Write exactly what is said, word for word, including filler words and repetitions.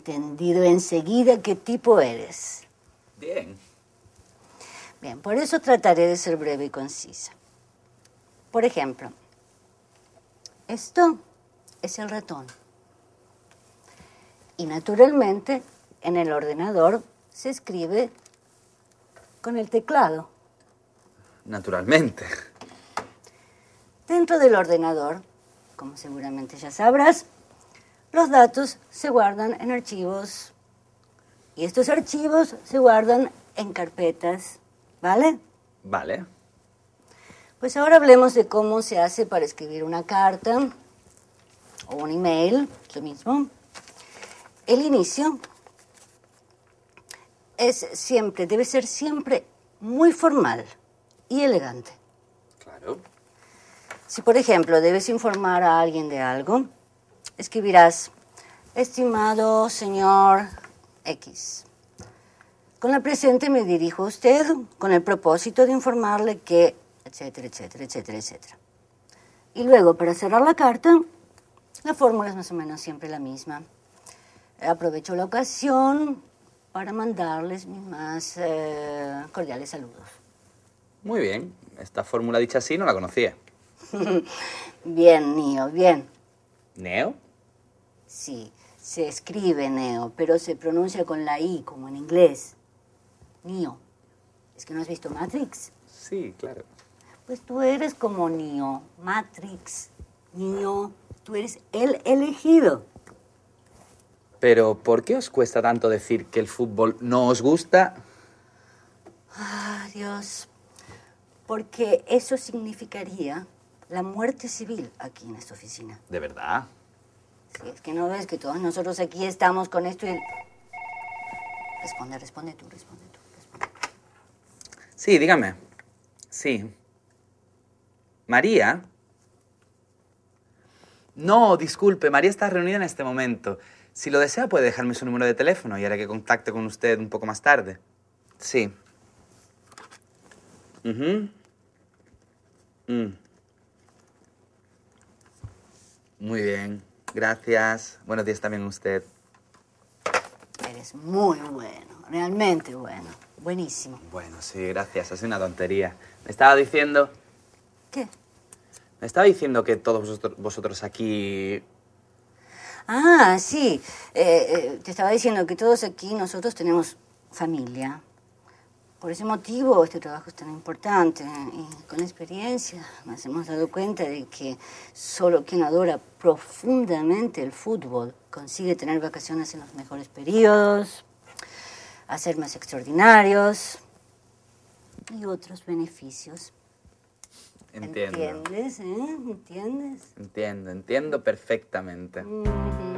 entendido enseguida qué tipo eres. Bien. Bien, por eso trataré de ser breve y concisa. Por ejemplo, esto es el ratón. Y naturalmente, en el ordenador se escribe con el teclado. Naturalmente. Dentro del ordenador, como seguramente ya sabrás, los datos se guardan en archivos. Y estos archivos se guardan en carpetas, ¿vale? Vale. Pues ahora hablemos de cómo se hace para escribir una carta o un email, lo mismo. El inicio es siempre, debe ser siempre muy formal y elegante. Claro. Si, por ejemplo, debes informar a alguien de algo, escribirás, estimado señor X. Con la presente me dirijo a usted con el propósito de informarle que, etcétera, etcétera, etcétera, etcétera. Y luego, para cerrar la carta, la fórmula es más o menos siempre la misma. Aprovecho la ocasión para mandarles mis más eh, cordiales saludos. Muy bien. Esta fórmula dicha así no la conocía. Bien, Neo, bien. ¿Neo? Sí, se escribe Neo, pero se pronuncia con la I, como en inglés. Neo. ¿Es que no has visto Matrix? Sí, claro. Pues tú eres como Neo, Matrix, Neo. Tú eres el elegido. Pero, ¿por qué os cuesta tanto decir que el fútbol no os gusta? Ah, Dios. Porque eso significaría la muerte civil aquí en esta oficina. ¿De verdad? Sí, es que no ves que todos nosotros aquí estamos con esto y... Responde, responde tú, responde tú, responde tú. Sí, dígame. Sí. ¿María? No, disculpe, María está reunida en este momento. Si lo desea, puede dejarme su número de teléfono y haré que contacte con usted un poco más tarde. Sí. Mhm. Mm. Muy bien. Gracias. Buenos días también a usted. Eres muy bueno, realmente bueno. Buenísimo. Bueno, sí, gracias. Es una tontería. Me estaba diciendo... ¿Qué? Me estaba diciendo que todos vosotros, vosotros aquí... Ah, sí. Eh, eh, te estaba diciendo que todos aquí nosotros tenemos familia. Por ese motivo este trabajo es tan importante. Y con la experiencia nos hemos dado cuenta de que solo quien adora profundamente el fútbol consigue tener vacaciones en los mejores periodos, hacer más extraordinarios y otros beneficios. Entiendo. ¿Entiendes? ¿Eh? ¿Entiendes? Entiendo, entiendo perfectamente. Mm-hmm.